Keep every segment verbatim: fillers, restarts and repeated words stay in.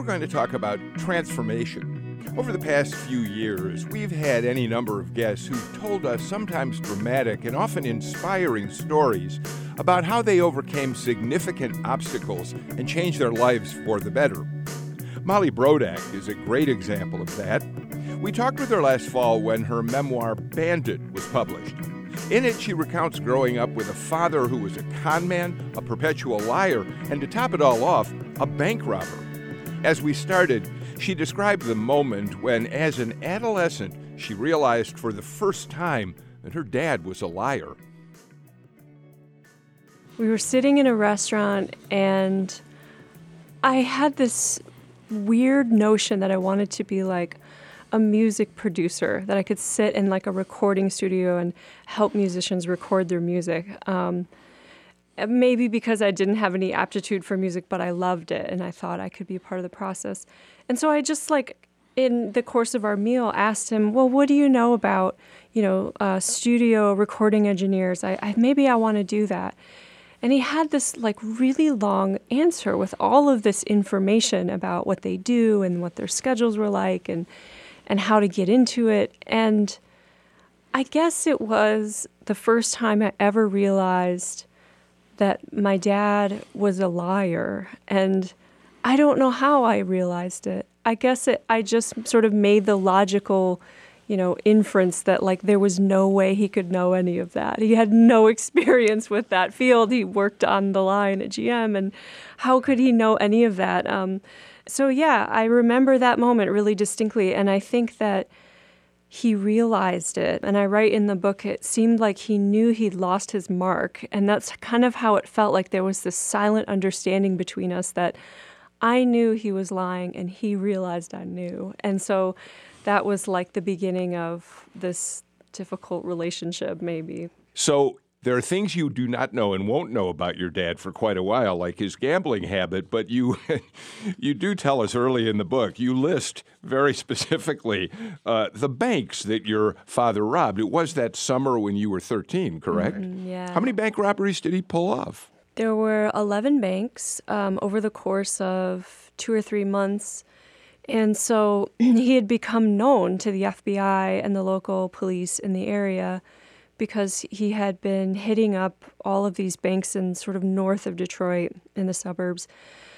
going to talk about transformation. Over the past few years, we've had any number of guests who've told us sometimes dramatic and often inspiring stories about how they overcame significant obstacles and changed their lives for the better. Molly Brodak is a great example of that. We talked with her last fall when her memoir, Bandit, was published. In it, she recounts growing up with a father who was a con man, a perpetual liar, and to top it all off, a bank robber. As we started, she described the moment when, as an adolescent, she realized for the first time that her dad was a liar. We were sitting in a restaurant, and I had this weird notion that I wanted to be like a music producer, that I could sit in like a recording studio and help musicians record their music. Um, maybe because I didn't have any aptitude for music, but I loved it, and I thought I could be a part of the process. And so I just like, in the course of our meal, asked him, well, what do you know about, you know, uh, studio recording engineers? I, I maybe I want to do that. And he had this like really long answer with all of this information about what they do and what their schedules were like and and how to get into it. And I guess it was the first time I ever realized that my dad was a liar. And I don't know how I realized it. I guess it, I just sort of made the logical, you know, inference that like there was no way he could know any of that. He had no experience with that field. He worked on the line at G M, and how could he know any of that? Um, so yeah, I remember that moment really distinctly, and I think that he realized it. And I write in the book, it seemed like he knew he'd lost his mark, and that's kind of how it felt. Like there was this silent understanding between us that I knew he was lying, and he realized I knew. And so that was like the beginning of this difficult relationship, maybe. So there are things you do not know and won't know about your dad for quite a while, like his gambling habit, but you you do tell us early in the book, you list very specifically uh, the banks that your father robbed. It was that summer when you were thirteen, correct? Mm, yeah. How many bank robberies did he pull off? There were eleven banks um, over the course of two or three months. And so he had become known to the F B I and the local police in the area because he had been hitting up all of these banks in sort of north of Detroit in the suburbs.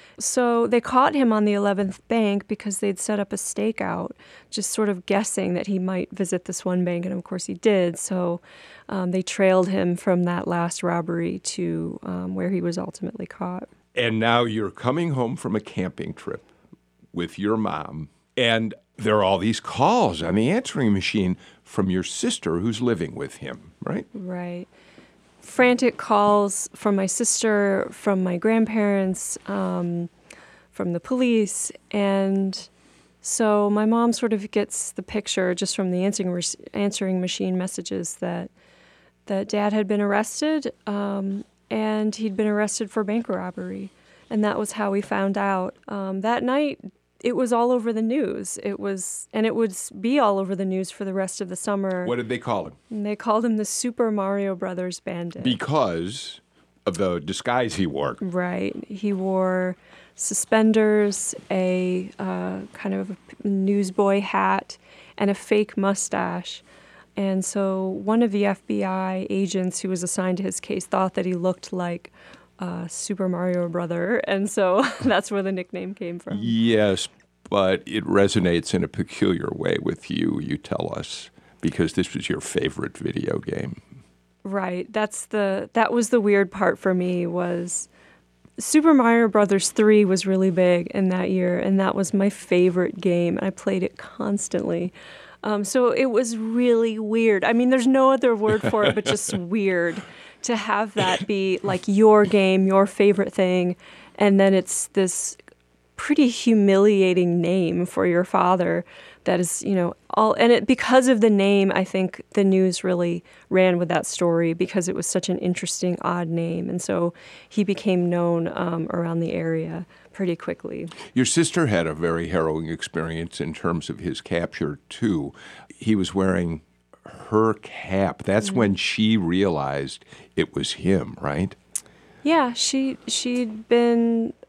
So they caught him on the eleventh bank because they'd set up a stakeout, just sort of guessing that he might visit this one bank, and of course he did. So um, they trailed him from that last robbery to um, where he was ultimately caught. And now you're coming home from a camping trip with your mom, and there are all these calls on the answering machine from your sister who's living with him, right? Right. Frantic calls from my sister, from my grandparents, um, from the police. And so my mom sort of gets the picture just from the answering, answering machine messages that that Dad had been arrested, um, and he'd been arrested for bank robbery. And that was how we found out. Um, that night, it was all over the news. It was, and it would be all over the news for the rest of the summer. What did they call him? And they called him the Super Mario Brothers Bandit. Because of the disguise he wore. Right. He wore suspenders, a uh, kind of newsboy hat, and a fake mustache. And so one of the F B I agents who was assigned to his case thought that he looked like Uh, Super Mario Brother, and so that's where the nickname came from. Yes, but it resonates in a peculiar way with you, you tell us, because this was your favorite video game. Right. That's the that was the weird part for me. Was Super Mario Brothers three was really big in that year, and that was my favorite game, and I played it constantly. Um, so it was really weird. I mean, there's no other word for it but just weird. To have that be like your game, your favorite thing, and then it's this pretty humiliating name for your father that is, you know, all, and it, because of the name, I think the news really ran with that story because it was such an interesting, odd name. And so he became known um, around the area pretty quickly. Your sister had a very harrowing experience in terms of his capture, too. He was wearing her cap. That's mm-hmm. when she realized it was him, right? Yeah, she, she'd been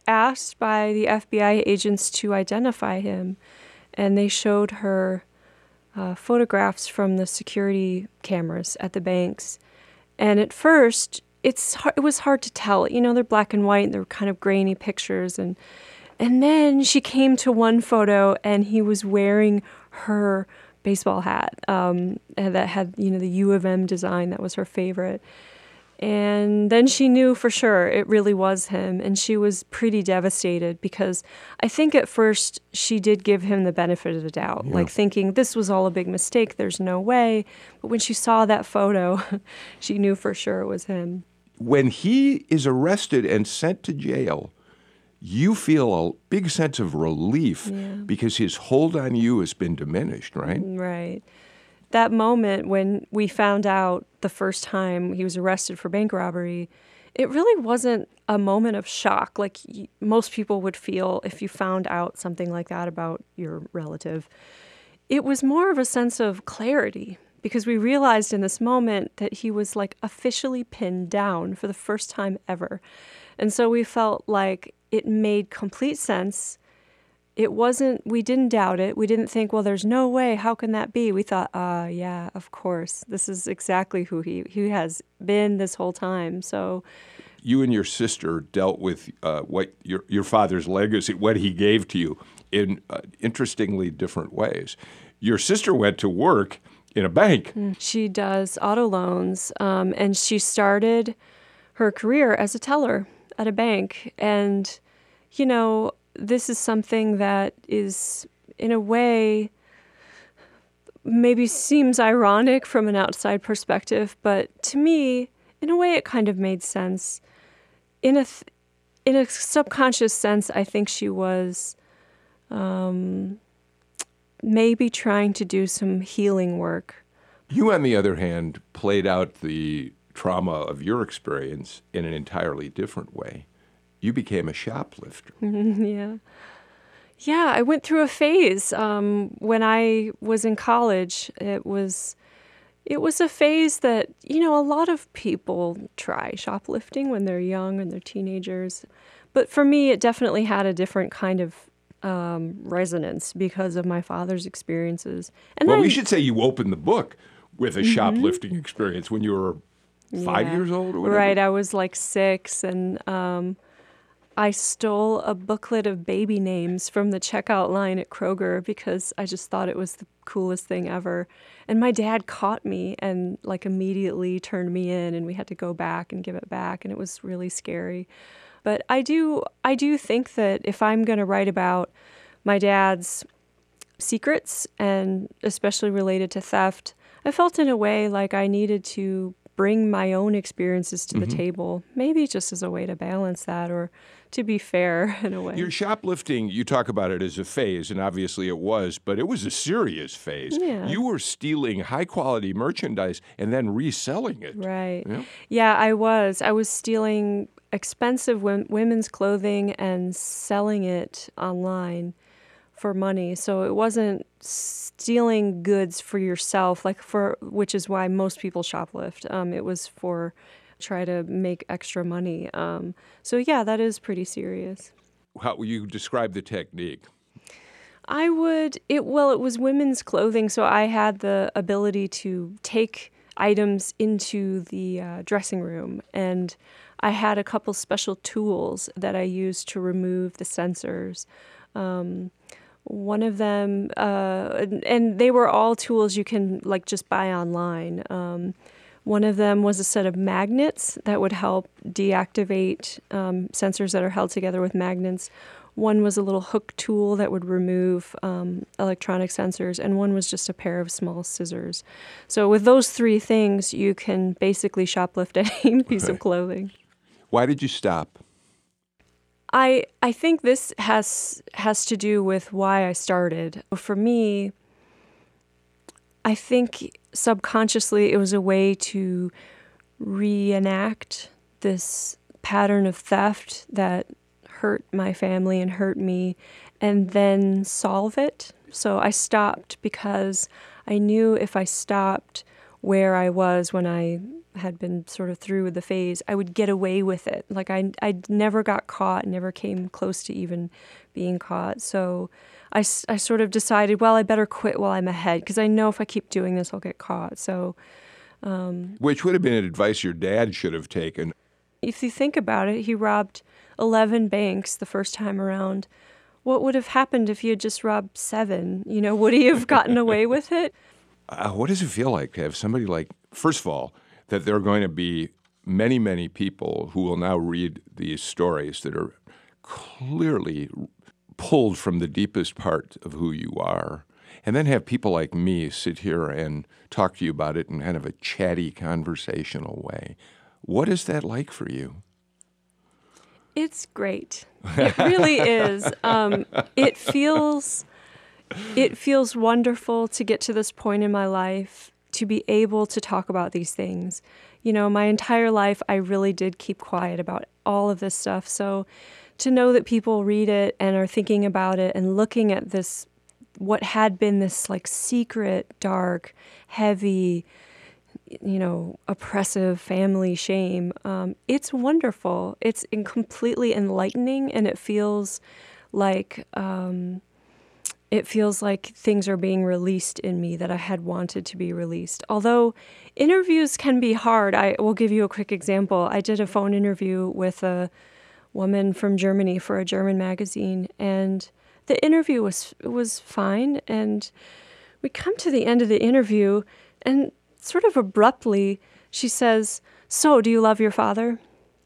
asked by the F B I agents to identify him, and they showed her uh, photographs from the security cameras at the banks. And at first, it's hard, it was hard to tell. You know, they're black and white, and they're kind of grainy pictures. And and then she came to one photo, and he was wearing her baseball hat um, that had, you know, the U of M design. That was her favorite. And then she knew for sure it really was him, and she was pretty devastated because I think at first she did give him the benefit of the doubt, yeah. like thinking this was all a big mistake, there's no way. But when she saw that photo, she knew for sure it was him. When he is arrested and sent to jail, you feel a big sense of relief yeah. because his hold on you has been diminished, right? Right. That moment when we found out the first time he was arrested for bank robbery, it really wasn't a moment of shock like most people would feel if you found out something like that about your relative. It was more of a sense of clarity because we realized in this moment that he was like officially pinned down for the first time ever. And so we felt like it made complete sense. It wasn't, we didn't doubt it. We didn't think, well, there's no way. How can that be? We thought, ah, uh, yeah, of course. This is exactly who he, he has been this whole time. So you and your sister dealt with uh, what your, your father's legacy, what he gave to you in uh, interestingly different ways. Your sister went to work in a bank. She does auto loans, um, and she started her career as a teller at a bank. And, you know, this is something that is, in a way, maybe seems ironic from an outside perspective, but to me, in a way, it kind of made sense. In a th- in a subconscious sense, I think she was um, maybe trying to do some healing work. You, on the other hand, played out the trauma of your experience in an entirely different way. You became a shoplifter. yeah. Yeah, I went through a phase um, when I was in college. It was it was a phase that, you know, a lot of people try shoplifting when they're young and they're teenagers. But for me, it definitely had a different kind of um, resonance because of my father's experiences. And well, I, we should say you opened the book with a mm-hmm. shoplifting experience when you were five yeah. years old or whatever. Right, I was like six, and um, I stole a booklet of baby names from the checkout line at Kroger because I just thought it was the coolest thing ever. And my dad caught me and like immediately turned me in, and we had to go back and give it back, and it was really scary. But I do I do think that if I'm going to write about my dad's secrets, and especially related to theft, I felt in a way like I needed to bring my own experiences to mm-hmm. the table, maybe just as a way to balance that or to be fair in a way. Your shoplifting, you talk about it as a phase, and obviously it was, but it was a serious phase. Yeah. You were stealing high-quality merchandise and then reselling it. Right. Yeah, yeah I was. I was stealing expensive w- women's clothing and selling it online for money. So it wasn't stealing goods for yourself, like for which is why most people shoplift. Um, it was for try to make extra money. Um, so yeah, that is pretty serious. How would you describe the technique? I would it well, it was women's clothing, so I had the ability to take items into the uh, dressing room, and I had a couple special tools that I used to remove the sensors. Um, One of them, uh, and, and they were all tools you can like just buy online. Um, one of them was a set of magnets that would help deactivate um, sensors that are held together with magnets. One was a little hook tool that would remove um, electronic sensors, and one was just a pair of small scissors. So with those three things, you can basically shoplift any piece right. of clothing. Why did you stop? I I think this has has to do with why I started. For me, I think subconsciously it was a way to reenact this pattern of theft that hurt my family and hurt me, and then solve it. So I stopped because I knew if I stopped where I was when I had been sort of through the phase, I would get away with it. Like I, I never got caught, never came close to even being caught. So I, I sort of decided, well, I better quit while I'm ahead because I know if I keep doing this, I'll get caught. So, um, which would have been advice your dad should have taken. If you think about it, he robbed eleven banks the first time around. What would have happened if he had just robbed seven? You know, would he have gotten away with it? Uh, what does it feel like to have somebody like, first of all, that there are going to be many, many people who will now read these stories that are clearly pulled from the deepest part of who you are, and then have people like me sit here and talk to you about it in kind of a chatty, conversational way. What is that like for you? It's great. It really is. Um, it feels, it feels wonderful to get to this point in my life to be able to talk about these things. You know, my entire life, I really did keep quiet about all of this stuff. So to know that people read it and are thinking about it and looking at this, what had been this like secret, dark, heavy, you know, oppressive family shame, um, it's wonderful. It's in completely enlightening, and it feels like um, it feels like things are being released in me that I had wanted to be released. Although interviews can be hard. I will give you a quick example. I did a phone interview with a woman from Germany for a German magazine, and the interview was was fine. And we come to the end of the interview, and sort of abruptly, she says, "So, do you love your father?"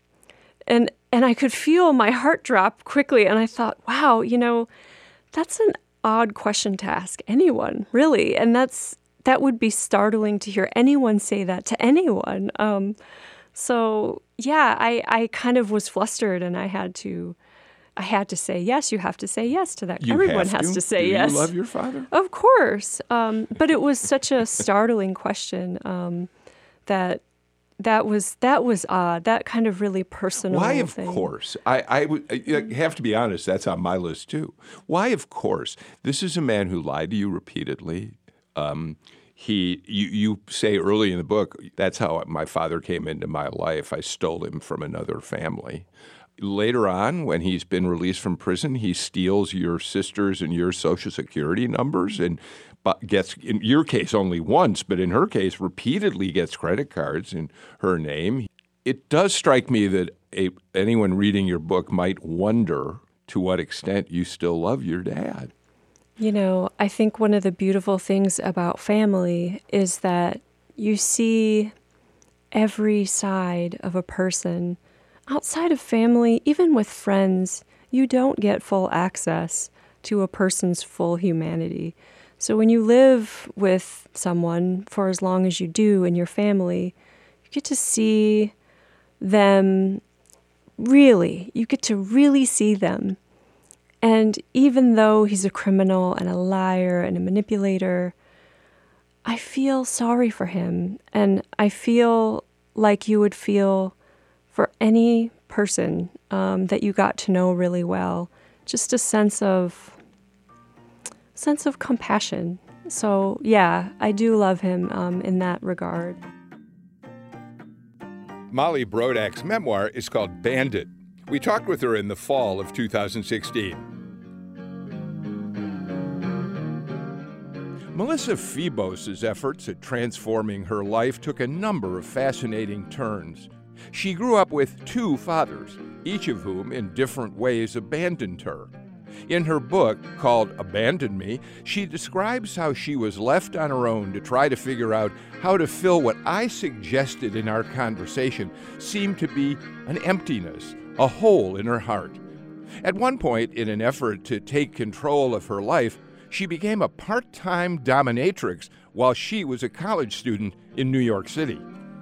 And and I could feel my heart drop quickly. And I thought, wow, you know, that's an odd question to ask anyone, really. And that's that would be startling to hear anyone say that to anyone. Um, so, yeah, I, I kind of was flustered, and I had to I had to say yes. You have to say yes to that. You Everyone have has to? to say Do yes. you love your father? Of course. Um, but it was such a startling question um, that that was that was odd. That kind of really personal Why, of thing. course? I, I would I have to be honest, that's on my list too. Why, of course? This is a man who lied to you repeatedly. Um, he, you, you say early in the book, that's how my father came into my life. I stole him from another family. Later on, when he's been released from prison, he steals your sister's and your Social Security numbers and gets, in your case, only once, but in her case, repeatedly gets credit cards in her name. It does strike me that a, anyone reading your book might wonder to what extent you still love your dad. You know, I think one of the beautiful things about family is that you see every side of a person. Outside of family, even with friends, you don't get full access to a person's full humanity. So when you live with someone for as long as you do in your family, you get to see them really. You get to really see them. And even though he's a criminal and a liar and a manipulator, I feel sorry for him. And I feel like you would feel for any person um, that you got to know really well, just a sense of sense of compassion. So yeah, I do love him um, in that regard. Molly Brodak's memoir is called Bandit. We talked with her in the fall of two thousand sixteen. Melissa Febos' efforts at transforming her life took a number of fascinating turns. She grew up with two fathers, each of whom in different ways abandoned her. In her book, called Abandon Me, she describes how she was left on her own to try to figure out how to fill what I suggested in our conversation seemed to be an emptiness, a hole in her heart. At one point, in an effort to take control of her life, she became a part-time dominatrix while she was a college student in New York City.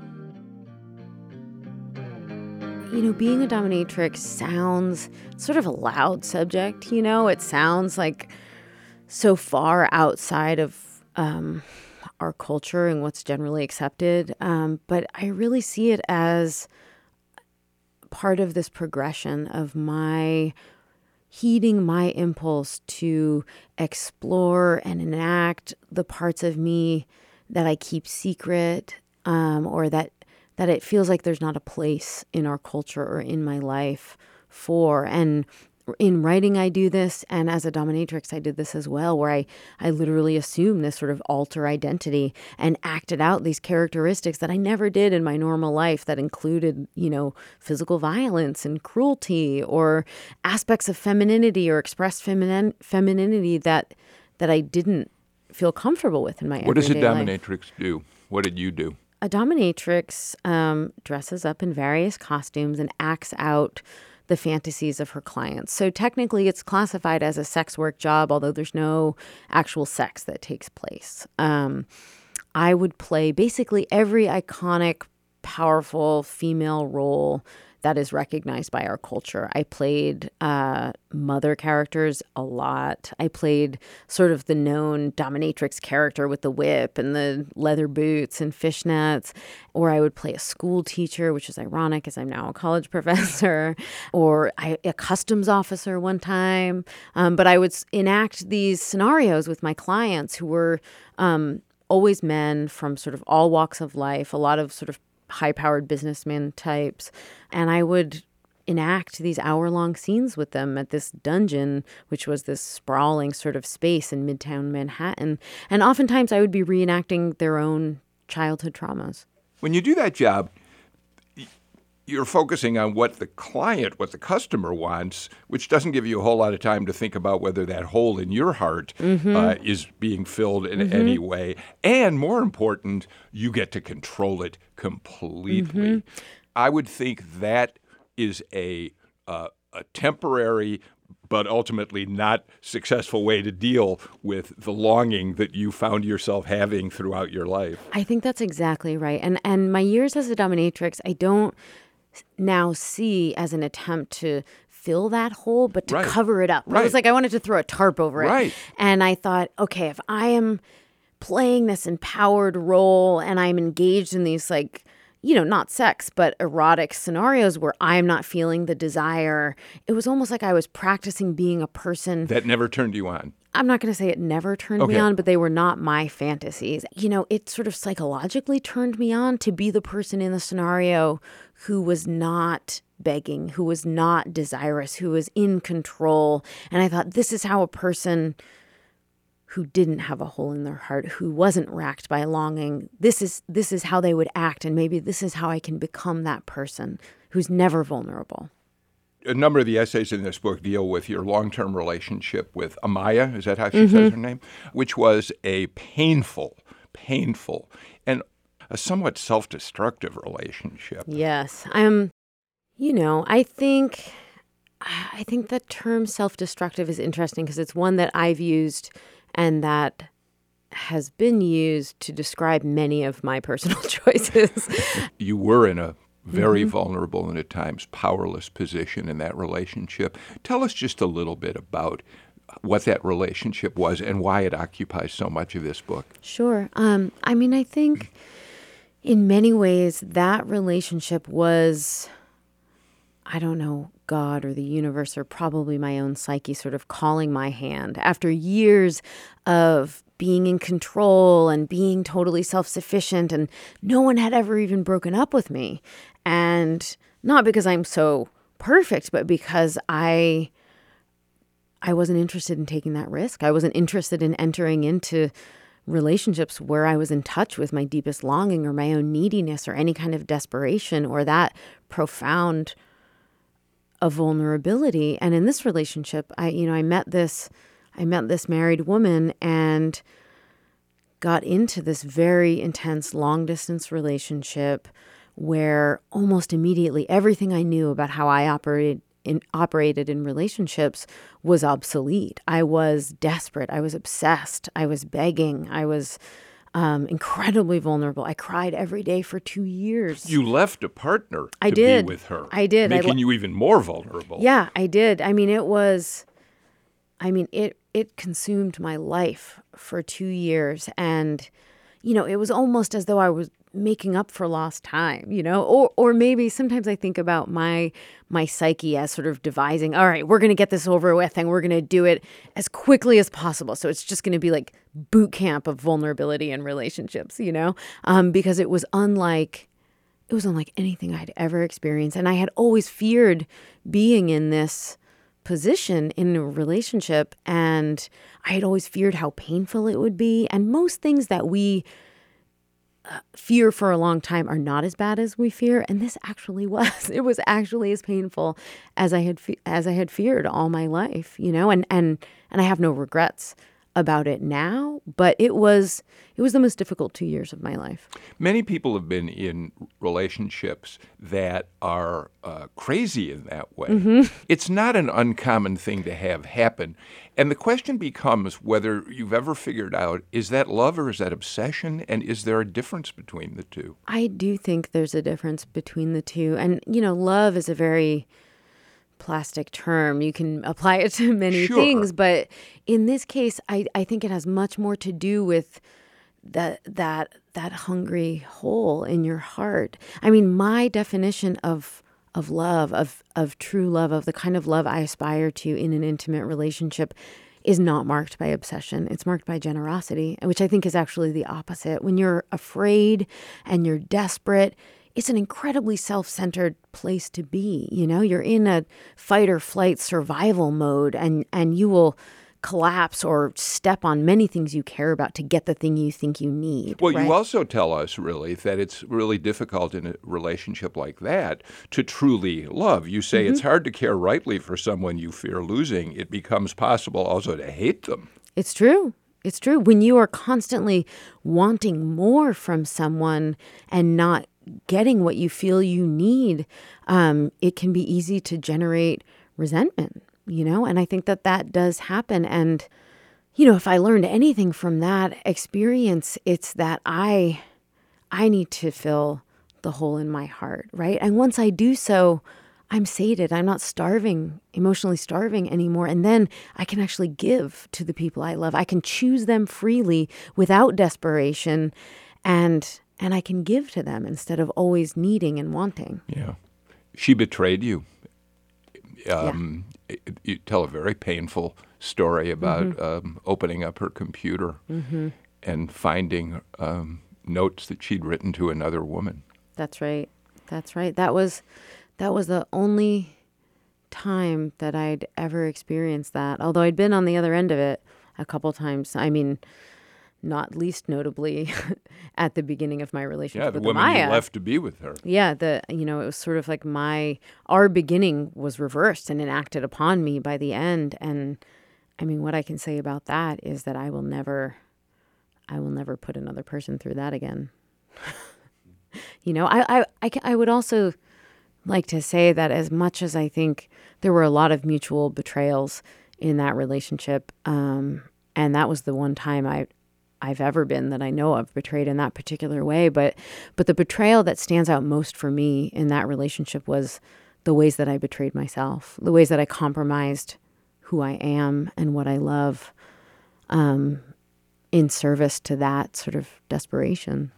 You know, being a dominatrix sounds sort of a loud subject, you know? It sounds like so far outside of um, our culture and what's generally accepted. Um, but I really see it as part of this progression of my heeding my impulse to explore and enact the parts of me that I keep secret um, or that that it feels like there's not a place in our culture or in my life for. And in writing, I do this. And as a dominatrix, I did this as well, where I, I literally assumed this sort of alter identity and acted out these characteristics that I never did in my normal life that included, you know, physical violence and cruelty or aspects of femininity or expressed feminin- femininity that that I didn't feel comfortable with in my What does a everyday life. dominatrix do? What did you do? A dominatrix um, dresses up in various costumes and acts out the fantasies of her clients. So technically it's classified as a sex work job, although there's no actual sex that takes place. Um, I would play basically every iconic, powerful female role that is recognized by our culture. I played uh, mother characters a lot. I played sort of the known dominatrix character with the whip and the leather boots and fishnets. Or I would play a school teacher, which is ironic as I'm now a college professor, or I, a customs officer one time. Um, but I would enact these scenarios with my clients who were um, always men from sort of all walks of life, a lot of sort of high-powered businessman types. And I would enact these hour-long scenes with them at this dungeon, which was this sprawling sort of space in Midtown Manhattan. And oftentimes I would be reenacting their own childhood traumas. When you do that job, you're focusing on what the client, what the customer wants, which doesn't give you a whole lot of time to think about whether that hole in your heart mm-hmm. uh, is being filled in mm-hmm. any way. And more important, you get to control it completely. Mm-hmm. I would think that is a uh, a temporary but ultimately not successful way to deal with the longing that you found yourself having throughout your life. I think that's exactly right. And and my years as a dominatrix, I don't now see as an attempt to fill that hole, but to right. cover it up. Right. It was like I wanted to throw a tarp over it. Right. And I thought, okay, if I am playing this empowered role and I'm engaged in these like, you know, not sex, but erotic scenarios where I'm not feeling the desire, it was almost like I was practicing being a person. That never turned you on. I'm not going to say it never turned okay. me on, but they were not my fantasies. You know, it sort of psychologically turned me on to be the person in the scenario who was not begging, who was not desirous, who was in control. And I thought, this is how a person who didn't have a hole in their heart, who wasn't racked by longing, this is this is how they would act. And maybe this is how I can become that person who's never vulnerable. A number of the essays in this book deal with your long-term relationship with Amaya, is that how she mm-hmm. says her name? Which was a painful, painful, and a somewhat self-destructive relationship. Yes. Um, you know, I think I think the term self-destructive is interesting because it's one that I've used and that has been used to describe many of my personal choices. You were in a very mm-hmm. vulnerable and at times powerless position in that relationship. Tell us just a little bit about what that relationship was and why it occupies so much of this book. Sure. Um, I mean, I think in many ways that relationship was, I don't know, God or the universe or probably my own psyche sort of calling my hand. After years of being in control and being totally self-sufficient, and no one had ever even broken up with me. And not because I'm so perfect, but because I I wasn't interested in taking that risk. I wasn't interested in entering into relationships where I was in touch with my deepest longing or my own neediness or any kind of desperation or that profound a vulnerability. And in this relationship, I, you know, I met this, I met this married woman and got into this very intense long distance relationship where almost immediately everything I knew about how I operated in, operated in relationships was obsolete. I was desperate. I was obsessed. I was begging. I was Um, incredibly vulnerable. I cried every day for two years. You left a partner I to did. be with her. I did. Making I, you even more vulnerable. Yeah, I did. I mean, it was, I mean, it, it consumed my life for two years. And, you know, it was almost as though I was making up for lost time, you know, or or maybe sometimes I think about my my psyche as sort of devising, all right, we're going to get this over with and we're going to do it as quickly as possible. So it's just going to be like boot camp of vulnerability in relationships, you know, um, because it was unlike it was unlike anything I'd ever experienced. And I had always feared being in this position in a relationship. And I had always feared how painful it would be. And most things that we uh, fear for a long time are not as bad as we fear. And this actually was. It was actually as painful as I had fe- as I had feared all my life, you know, and, and, and I have no regrets about it now, but it was it was the most difficult two years of my life. Many people have been in relationships that are uh, crazy in that way. Mm-hmm. It's not an uncommon thing to have happen. And the question becomes whether you've ever figured out, is that love or is that obsession? And is there a difference between the two? I do think there's a difference between the two. And, you know, love is a very plastic term. You can apply it to many sure. things, but in this case, I, I think it has much more to do with that that that hungry hole in your heart. I mean, my definition of of love, of of true love, of the kind of love I aspire to in an intimate relationship is not marked by obsession. It's marked by generosity, which I think is actually the opposite. When you're afraid and you're desperate, it's an incredibly self-centered place to be. You know, you're in a fight or flight survival mode, and, and you will collapse or step on many things you care about to get the thing you think you need. Well, right? You also tell us, really, that it's really difficult in a relationship like that to truly love. You say mm-hmm. it's hard to care rightly for someone you fear losing. It becomes possible also to hate them. It's true. It's true. When you are constantly wanting more from someone and not getting what you feel you need, um, it can be easy to generate resentment, you know? And I think that that does happen. And, you know, if I learned anything from that experience, it's that I, I need to fill the hole in my heart, right? And once I do so, I'm sated. I'm not starving, emotionally starving anymore. And then I can actually give to the people I love. I can choose them freely without desperation, and and I can give to them instead of always needing and wanting. Yeah. She betrayed you. Um, yeah. You tell a very painful story about mm-hmm. um, opening up her computer mm-hmm. and finding um, notes that she'd written to another woman. That's right. That's right. That was that was the only time that I'd ever experienced that. Although I'd been on the other end of it a couple times. I mean, not least notably at the beginning of my relationship yeah, the with woman Amaya. You left to be with her. Yeah, the you know, it was sort of like my our beginning was reversed and enacted upon me by the end. And I mean, what I can say about that is that I will never, I will never put another person through that again. you know, I, I, I, I would also like to say that as much as I think there were a lot of mutual betrayals in that relationship, um, and that was the one time I. I've ever been that I know of betrayed in that particular way. But but the betrayal that stands out most for me in that relationship was the ways that I betrayed myself, the ways that I compromised who I am and what I love um, in service to that sort of desperation.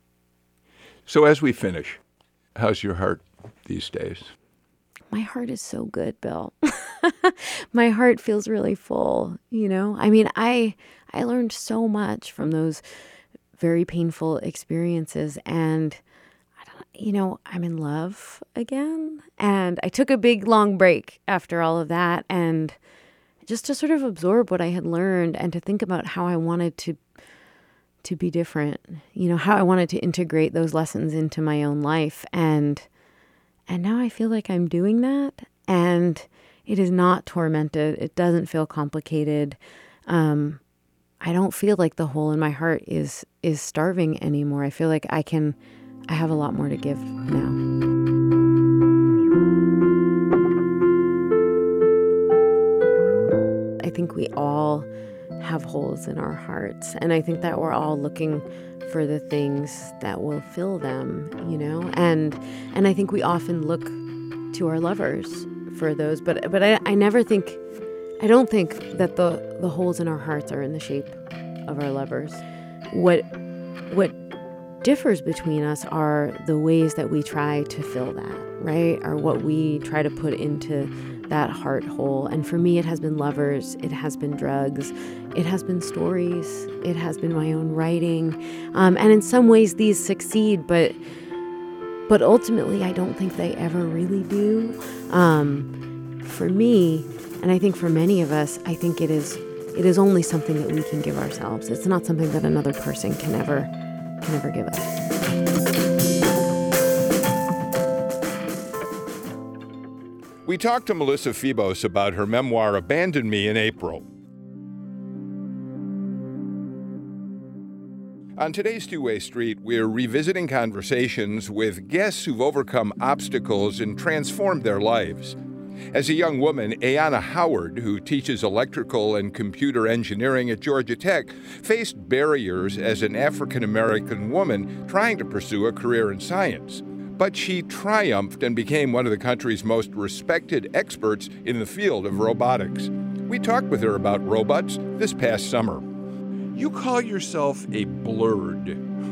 So as we finish, how's your heart these days? My heart is so good, Bill. My heart feels really full, you know? I mean, I I learned so much from those very painful experiences, and I don't, you know, I'm in love again. And I took a big long break after all of that, and just to sort of absorb what I had learned and to think about how I wanted to to be different, you know, how I wanted to integrate those lessons into my own life. And and now I feel like I'm doing that, and it is not tormented. It doesn't feel complicated. Um, I don't feel like the hole in my heart is is starving anymore. I feel like I can, I have a lot more to give now. I think we all have holes in our hearts, and I think that we're all looking for the things that will fill them, you know? And and I think we often look to our lovers for those, but but I, I never think, I don't think that the, the holes in our hearts are in the shape of our lovers. What what differs between us are the ways that we try to fill that, right? Or what we try to put into that heart hole. And for me, it has been lovers, it has been drugs, it has been stories, it has been my own writing. Um, and in some ways these succeed, but but ultimately I don't think they ever really do. Um, for me, and I think for many of us, I think it is it is only something that we can give ourselves. It's not something that another person can ever can ever give us. We talked to Melissa Febos about her memoir, Abandon Me, in April. On today's Two-Way Street, we're revisiting conversations with guests who've overcome obstacles and transformed their lives. As a young woman, Ayanna Howard, who teaches electrical and computer engineering at Georgia Tech, faced barriers as an African-American woman trying to pursue a career in science. But she triumphed and became one of the country's most respected experts in the field of robotics. We talked with her about robots this past summer. You call yourself a blurred,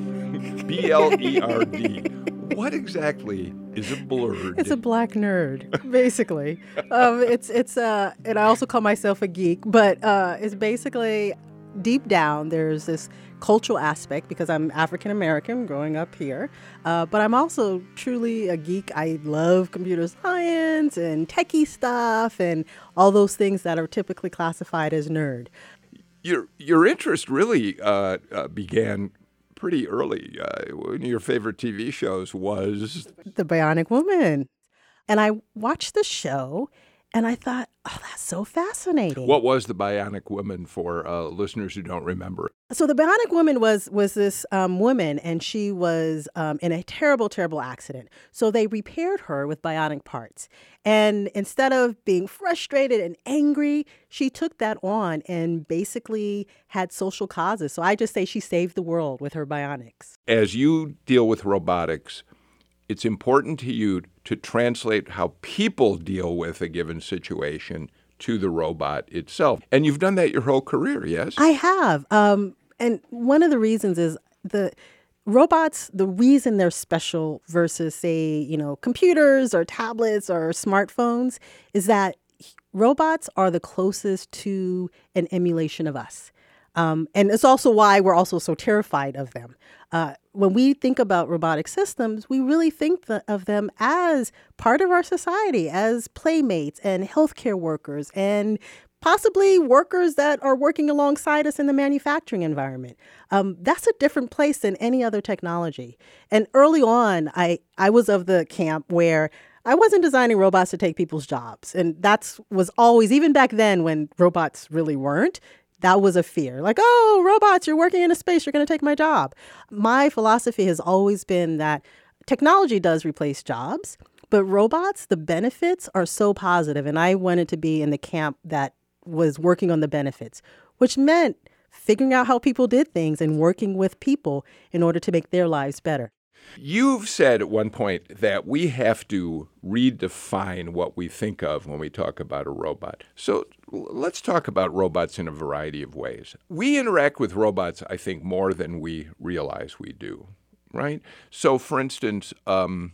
B L E R D. What exactly is a blurred? It's a black nerd, basically. um, it's it's uh, and I also call myself a geek, but uh, it's basically deep down there's this cultural aspect because I'm African American growing up here, uh, but I'm also truly a geek. I love computer science and techie stuff and all those things that are typically classified as nerd. Your your interest really uh, uh, began pretty early. Uh, one of your favorite T V shows was The Bionic Woman. And I watched the show and I thought, oh, that's so fascinating. What was The Bionic Woman for uh, listeners who don't remember? So The Bionic Woman was was this um, woman, and she was um, in a terrible, terrible accident. So they repaired her with bionic parts. And instead of being frustrated and angry, she took that on and basically had social causes. So I just say she saved the world with her bionics. As you deal with robotics, it's important to you to translate how people deal with a given situation to the robot itself. And you've done that your whole career, yes? I have. Um, and one of the reasons is the robots, the reason they're special versus, say, you know, computers or tablets or smartphones is that robots are the closest to an emulation of us. Um, and it's also why we're also so terrified of them. Uh, when we think about robotic systems, we really think th- of them as part of our society, as playmates and healthcare workers and possibly workers that are working alongside us in the manufacturing environment. Um, that's a different place than any other technology. And early on, I, I was of the camp where I wasn't designing robots to take people's jobs. And that's was always, even back then when robots really weren't, that was a fear. Like, oh, robots, you're working in a space, you're going to take my job. My philosophy has always been that technology does replace jobs, but robots, the benefits are so positive. And I wanted to be in the camp that was working on the benefits, which meant figuring out how people did things and working with people in order to make their lives better. You've said at one point that we have to redefine what we think of when we talk about a robot. So let's talk about robots in a variety of ways. We interact with robots, I think, more than we realize we do, right? So, for instance, um,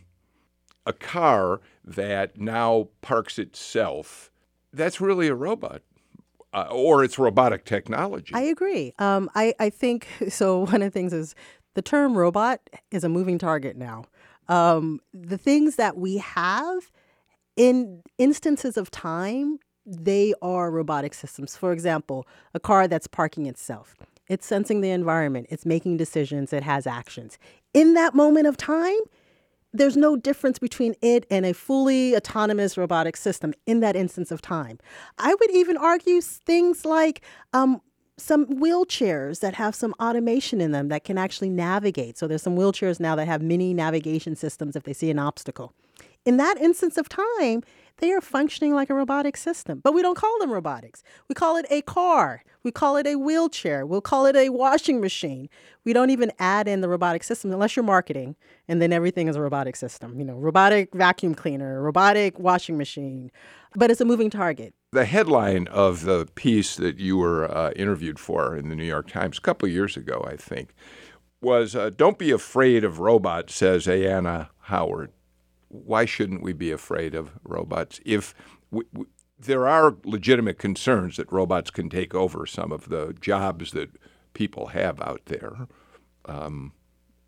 a car that now parks itself, that's really a robot. Uh, or it's robotic technology. I agree. Um, I, I think, so one of the things is the term robot is a moving target now. Um, the things that we have in instances of time, they are robotic systems. For example, a car that's parking itself. It's sensing the environment. It's making decisions. It has actions. In that moment of time, there's no difference between it and a fully autonomous robotic system in that instance of time. I would even argue things like um, some wheelchairs that have some automation in them that can actually navigate. So there's some wheelchairs now that have mini navigation systems if they see an obstacle. In that instance of time, they are functioning like a robotic system, but we don't call them robotics. We call it a car. We call it a wheelchair. We'll call it a washing machine. We don't even add in the robotic system unless you're marketing, and then everything is a robotic system. You know, robotic vacuum cleaner, robotic washing machine, but it's a moving target. The headline of the piece that you were uh, interviewed for in the New York Times a couple of years ago, I think, was uh, "Don't be afraid of robots," says Ayanna Howard. Why shouldn't we be afraid of robots? If we, we, there are legitimate concerns that robots can take over some of the jobs that people have out there, um,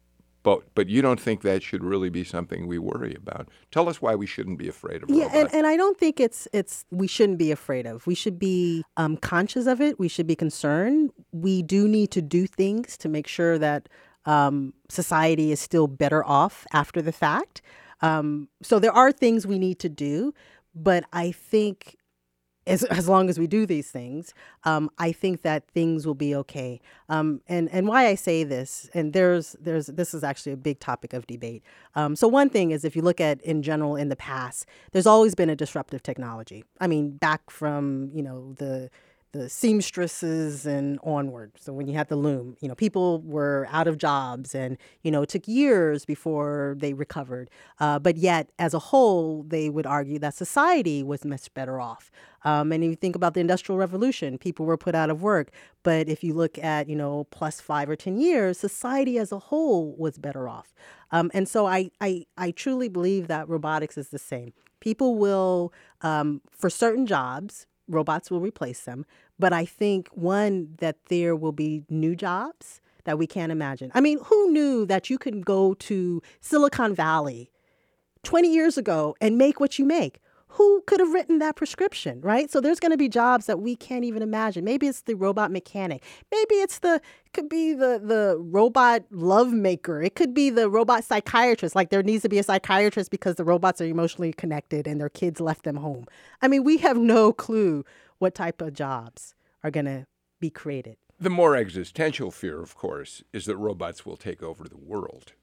But but you don't think that should really be something we worry about. Tell us why we shouldn't be afraid of Yeah, robots. and, and I don't think it's it's we shouldn't be afraid of. We should be um, conscious of it. We should be concerned. We do need to do things to make sure that um, society is still better off after the fact. Um, so there are things we need to do, but I think as as long as we do these things, um, I think that things will be okay. Um, and and why I say this, and there's there's this is actually a big topic of debate. Um, so one thing is, if you look at in general in the past, there's always been a disruptive technology. I mean, back from you know the the seamstresses and onward. So when you had the loom, you know, people were out of jobs and, you know, it took years before they recovered. Uh, but yet, as a whole, they would argue that society was much better off. Um, and if you think about the Industrial Revolution, people were put out of work. But if you look at, you know, plus five or ten years, society as a whole was better off. Um, and so I, I, I truly believe that robotics is the same. People will, um, for certain jobs, robots will replace them. But I think, one, that there will be new jobs that we can't imagine. I mean, who knew that you could go to Silicon Valley twenty years ago and make what you make? Who could have written that prescription, right? So there's going to be jobs that we can't even imagine. Maybe it's the robot mechanic. Maybe it's the, could be the, the robot love maker. It could be the robot psychiatrist. Like there needs to be a psychiatrist because the robots are emotionally connected and their kids left them home. I mean, we have no clue what type of jobs are going to be created. The more existential fear, of course, is that robots will take over the world.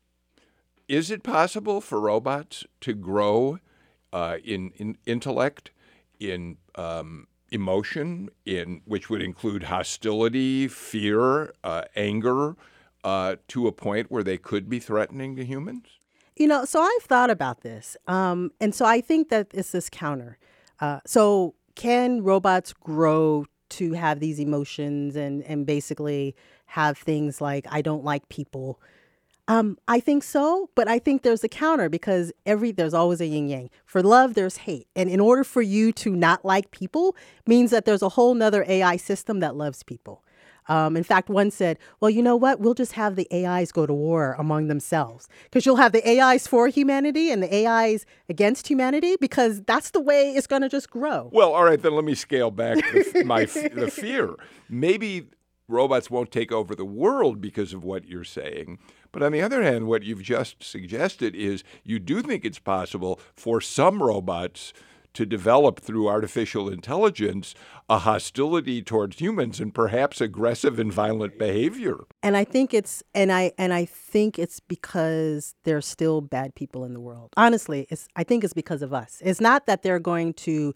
Is it possible for robots to grow Uh, in, in intellect, in um, emotion, in which would include hostility, fear, uh, anger, uh, to a point where they could be threatening to humans? You know, so I've thought about this. Um, and so I think that it's this counter. Uh, so can robots grow to have these emotions and, and basically have things like, I don't like people? Um, I think so, but I think there's a counter because every there's always a yin yang. For love, there's hate. And in order for you to not like people means that there's a whole nother A I system that loves people. Um, in fact, one said, well, you know what? We'll just have the A Is go to war among themselves because you'll have the A Is for humanity and the A Is against humanity because that's the way it's going to just grow. Well, all right, then let me scale back the, my the fear. Maybe robots won't take over the world because of what you're saying. But on the other hand, what you've just suggested is you do think it's possible for some robots to develop through artificial intelligence a hostility towards humans and perhaps aggressive and violent behavior. And I think it's and I and I think it's because there's still bad people in the world. Honestly, it's I think it's because of us. It's not that they're going to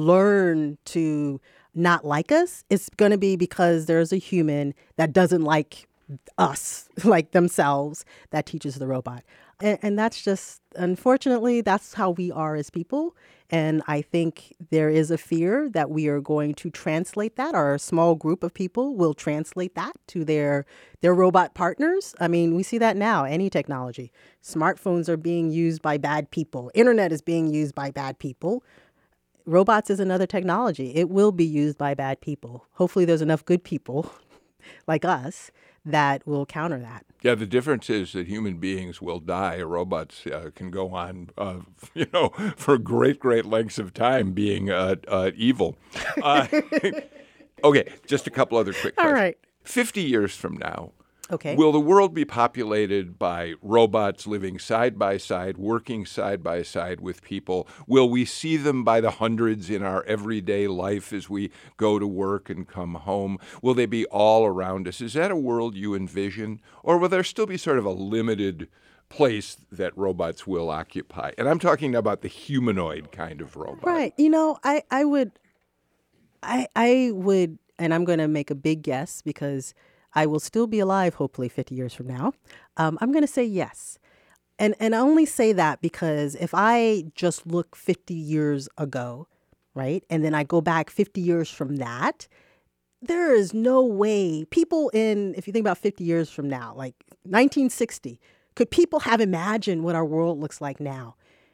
learn to not like us. It's going to be because there's a human that doesn't like us, like themselves, that teaches the robot. And, and that's just, unfortunately, that's how we are as people. And I think there is a fear that we are going to translate that, or a small group of people will translate that to their their robot partners. I mean, we see that now, any technology. Smartphones are being used by bad people. Internet is being used by bad people. Robots is another technology. It will be used by bad people. Hopefully there's enough good people like us that will counter that. Yeah, the difference is that human beings will die. Robots uh, can go on, uh, you know, for great, great lengths of time being uh, uh, evil. Uh, okay, just a couple other quick questions. All right. fifty years from now, okay, will the world be populated by robots living side by side, working side by side with people? Will we see them by the hundreds in our everyday life as we go to work and come home? Will they be all around us? Is that a world you envision? Or will there still be sort of a limited place that robots will occupy? And I'm talking about the humanoid kind of robot. Right. You know, I, I would, I, I would, and I'm going to make a big guess because I will still be alive, hopefully, fifty years from now. Um, I'm going to say yes. And and I only say that because if I just look fifty years ago, right, and then I go back fifty years from that, there is no way people in, if you think about fifty years from now, like nineteen sixty, could people have imagined what our world looks like now?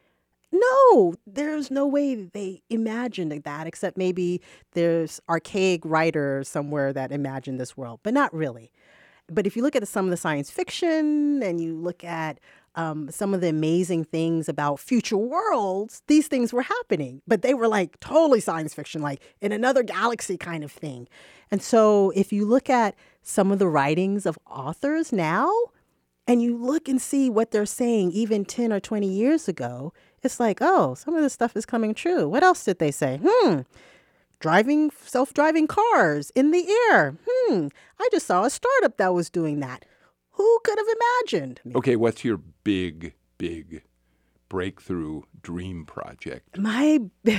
No, there's no way they imagined that, except maybe there's archaic writer somewhere that imagined this world, but not really. But if you look at some of the science fiction and you look at um, some of the amazing things about future worlds, these things were happening, but they were like totally science fiction, like in another galaxy kind of thing. And so if you look at some of the writings of authors now, and you look and see what they're saying even ten or twenty years ago, it's like, oh, some of this stuff is coming true. What else did they say? Hmm, driving, self-driving cars in the air. Hmm, I just saw a startup that was doing that. Who could have imagined? Okay, what's your big, big breakthrough dream project? My,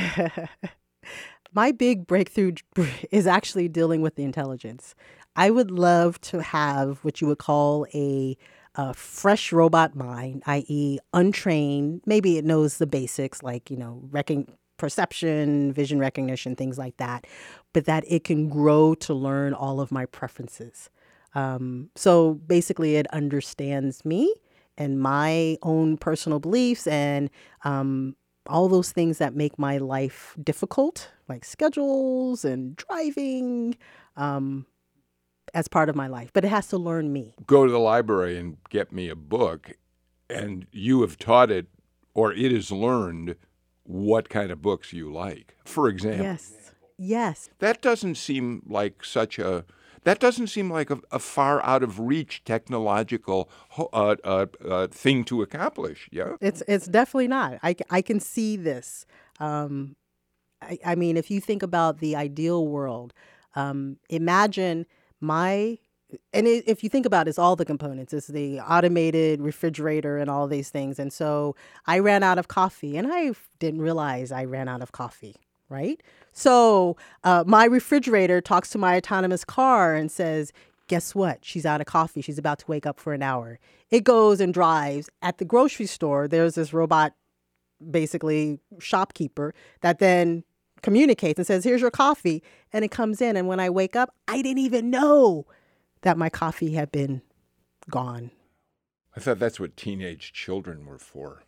my big breakthrough is actually dealing with the intelligence. I would love to have what you would call a a fresh robot mind, that is untrained. Maybe it knows the basics like, you know, recon- perception, vision recognition, things like that, but that it can grow to learn all of my preferences. Um, so basically it understands me and my own personal beliefs and um, all those things that make my life difficult, like schedules and driving, um, as part of my life, but it has to learn me. Go to the library and get me a book, and you have taught it, or it has learned what kind of books you like, for example. Yes, yes. That doesn't seem like such a, that doesn't seem like a, a far out of reach technological uh, uh, uh, thing to accomplish, yeah? It's it's definitely not. I, I can see this. Um, I, I mean, if you think about the ideal world, um, imagine my, and it, if you think about it, it's all the components. It's the automated refrigerator and all these things. And so I ran out of coffee and I didn't realize I ran out of coffee, right? So uh, my refrigerator talks to my autonomous car and says, guess what? She's out of coffee. She's about to wake up for an hour. It goes and drives. At the grocery store, there's this robot, basically shopkeeper, that then communicates and says, here's your coffee. And it comes in. And when I wake up, I didn't even know that my coffee had been gone. I thought that's what teenage children were for.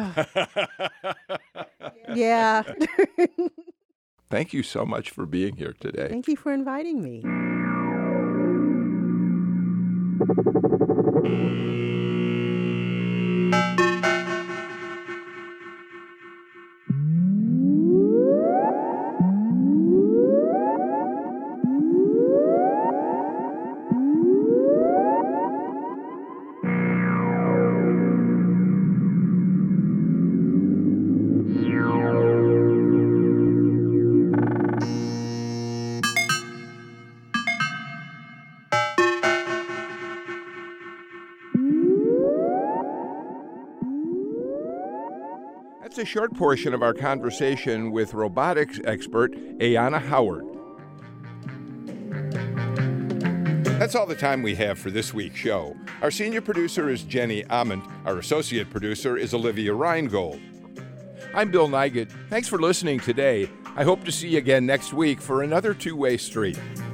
Yeah. Thank you so much for being here today. Thank you for inviting me. That's a short portion of our conversation with robotics expert Ayanna Howard. That's all the time we have for this week's show. Our senior producer is Jenny Ament. Our associate producer is Olivia Reingold. I'm Bill Nigut. Thanks for listening today. I hope to see you again next week for another Two-Way Street.